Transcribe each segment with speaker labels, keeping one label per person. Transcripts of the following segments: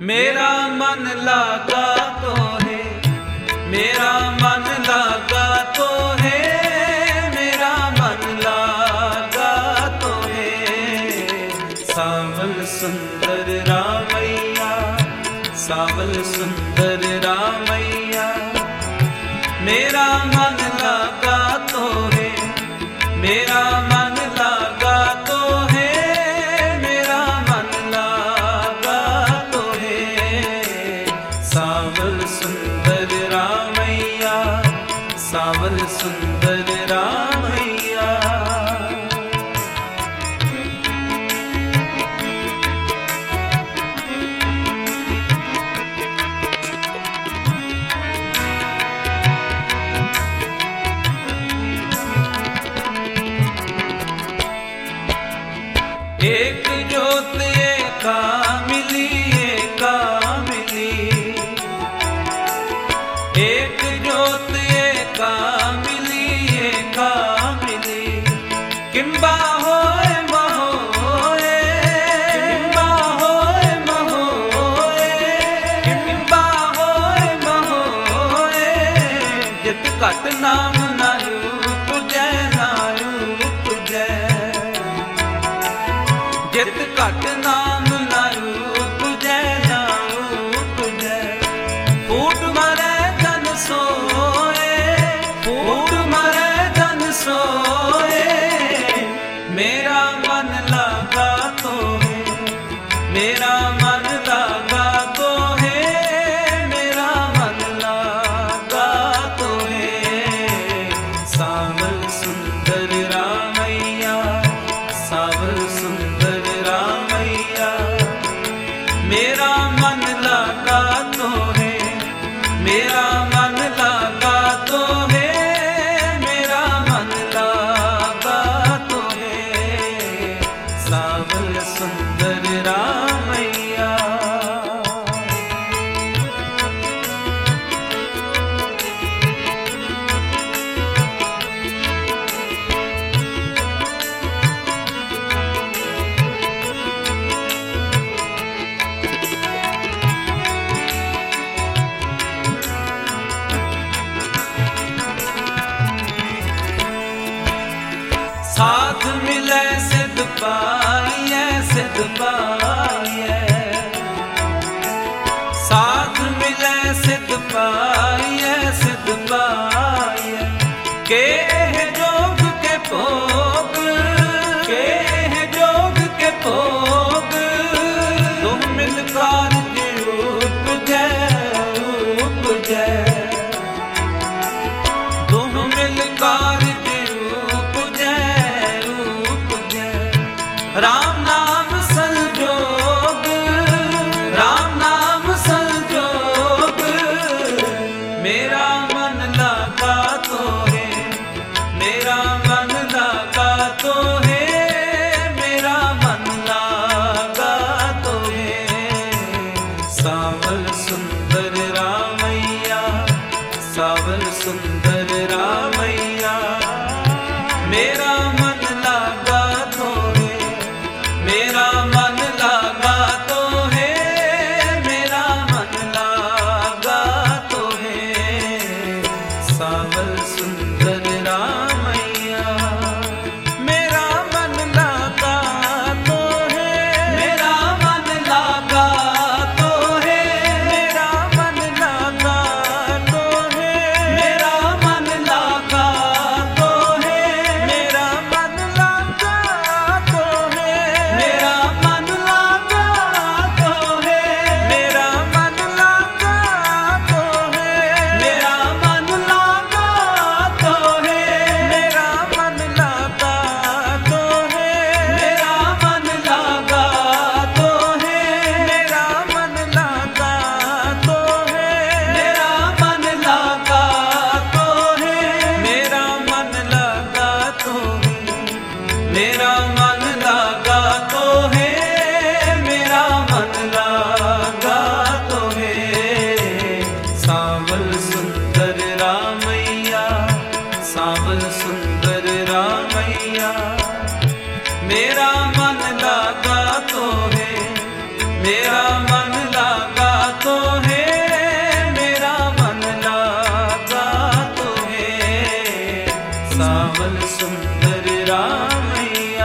Speaker 1: मेरा मन लगा तो है, मेरा मन लगा तो है, मेरा मन लगा तो है। सावल सुंदर रामैया, सावल सुंदर रामैया, मेरा मन लगा तो है, मेरा मन लगा तो है, मेरा मन लगा तो है। सावल सुंदर रामैया, सावल सुंदर रामैया। एक जोत एका मिली, एका मिली, एक जोत एका मिली, एका मिली। किंबा होए महोए, किंबा होए महोए, किंबा होए महोए। जित घट नाम नायू तुझे, नायू तुझे। जित घट नाम नायू तुझे, नायू तुझे। फूट मरे धन सोए, फूट मरे धन सोए। मेरा मन लगा तो है, मेरा मन लगा तो है, मेरा मन लगा तो है। सावल सुंदर रामैया, सावल सुंदर रामैया, मेरा मन लगा तो है, मेरा मन लगा तो है, मेरा मन लगा तो है। सावल सुंदर रामैया। साथ मिले सिद्ध पाइए, सिद्ध पाइए। साथ मिले सिद्ध पाइए, सिद्ध पाइए। के है जोग के भोग, के है जोग के भोग। तुम मिलकर उपजे, उपजे। तुम मिलकर राम नाम संजोग, राम नाम संजोग। मेरा मन लगा तो है, मेरा मन लगा तो है, मेरा मन लगा तो है। सावल सुंदर रामैया, सावल सुंदर रामैया, मेरा मन लगा तो है, मेरा मन लगा तो है, मेरा मन लगा तो है। सावल सुंदर रामैया, मेरा मन लगा तो है, मेरा मन लगा तो है, मेरा मन लगा तो है, मेरा मन लगा तो है, मेरा मन लगा तो है, मेरा मन लगा तो है, मेरा मन लगा तो है, मेरा मन लगा तो है, मेरा मन लगा तो है, मेरा मन लगा तो है, मेरा मन लगा तो है, मेरा मन लगा तो है, मेरा मन लगा तो है, मेरा मन लगा तो है, मेरा मन लगा तो है। सावल सुंदर रामैया, सावल सुंदर रामैया, मेरा मन लगा तो है, मेरा मन लगा सावल सुंदर रामैया।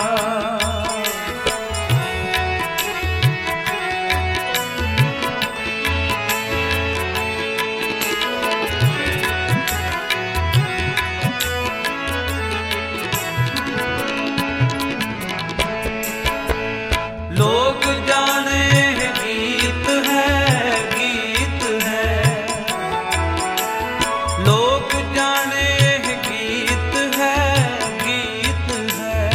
Speaker 1: लोग जाने गीत है, गीत है, लोग जाने गीत है, गीत है।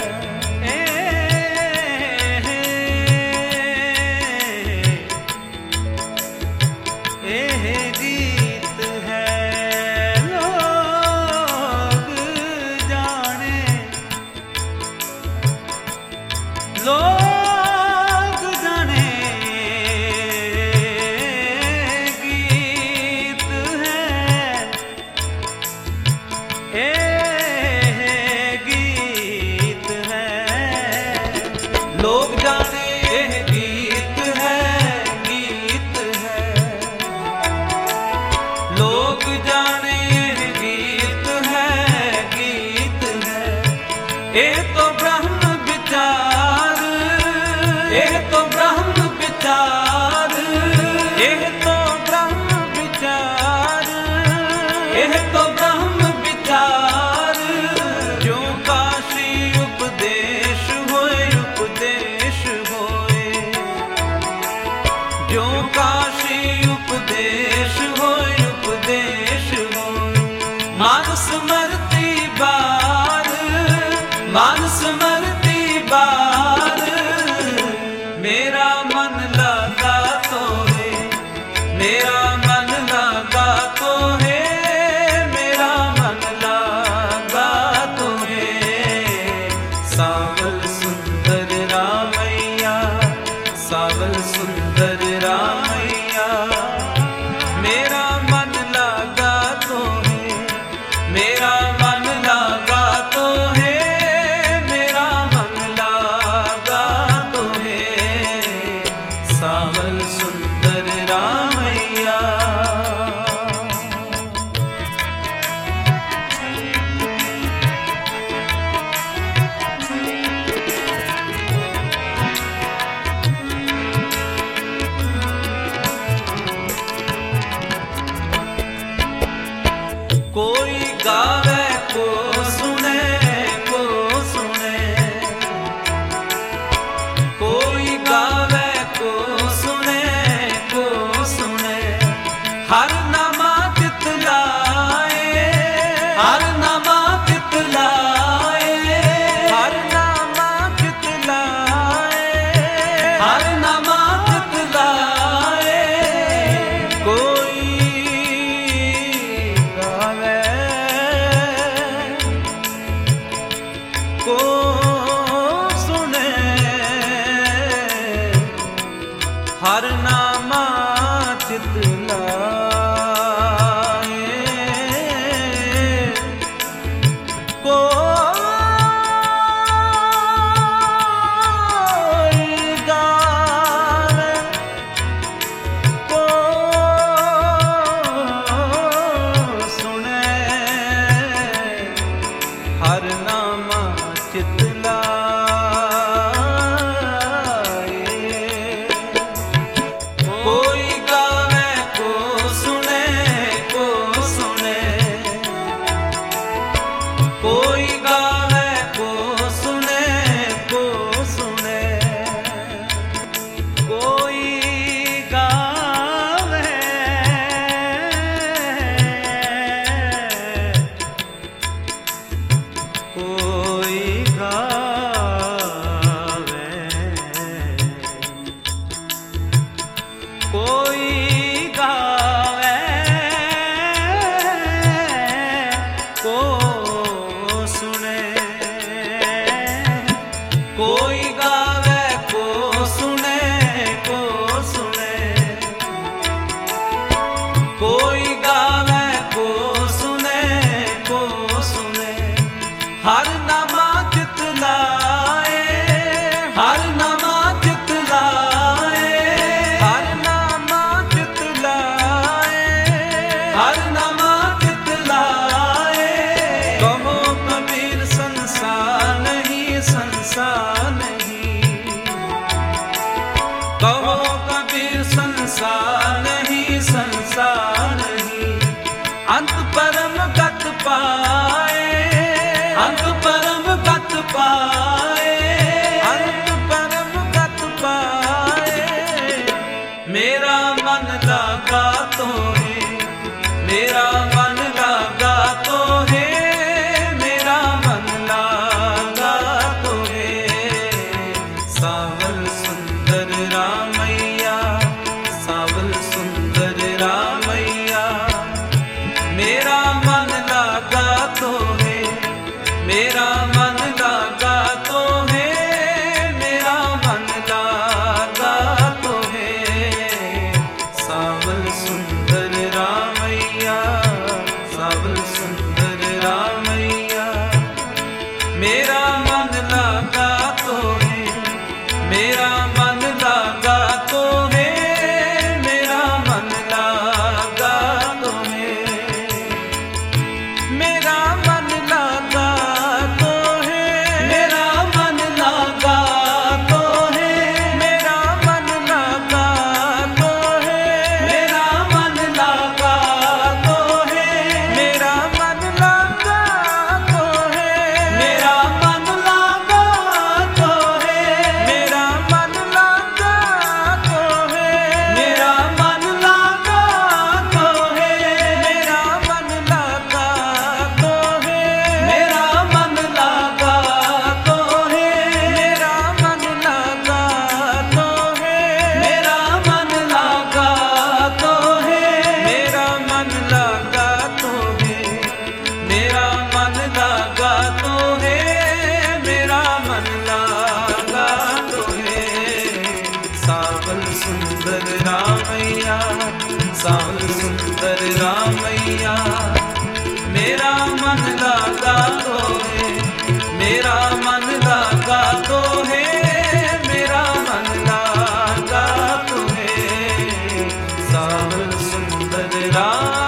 Speaker 1: गीत है, लोग जाने, लोग लोग जाने गीत है, गीत है, लोग जाने गीत है, गीत है। ये तो ब्रह्म विचार, ये तो ब्रह्म विचार, ये तो ब्रह्म विचार, ये तो ब्रह्म विचार। जो काशी उपदेश होए, उपदेश होए, जो काशी उपदेश होए, उपदेश होए। मानस मरती बार, मानस मरती बार। मेरा मन लगा तो है, मेरा मन लगा तो है, मेरा मन लगा तो है। सावल सुंदर रामैया, सावल सुंदर रामैया। मेरा मन लगा तो है, मेरा मन लगा तो है, मेरा मन लगा तो है। सावल सुंदर रामैया। कोई गावे को सुने, को सुने, कोई गावे को सुने, को सुने। हर नमा चितलाए, हर नमा चितलाए, हर नमा चितलाए, हर नमा चितलाए। कोई गावे को सुने, हर नामा चितलाए। कोई गावे को सुने, हर नामा चितलाए। कोई गावे को सुने, को सुने, कोई गावे को सुने, को सुने। कोई गावे कोई गावे, कोई गावे को सुने, कोई गावे को सुने, को सुने। कोई गावे को सुने, को सुने। हर नमा चितलाए, हर नमा चितलाए, हर नमा चितलाए, हर नमा चितलाए। सुंदर रामैया मेरा मन लागा तो है, मेरा मन लागा तो है, मेरा मन लागा तो है। सावन सुंदर राम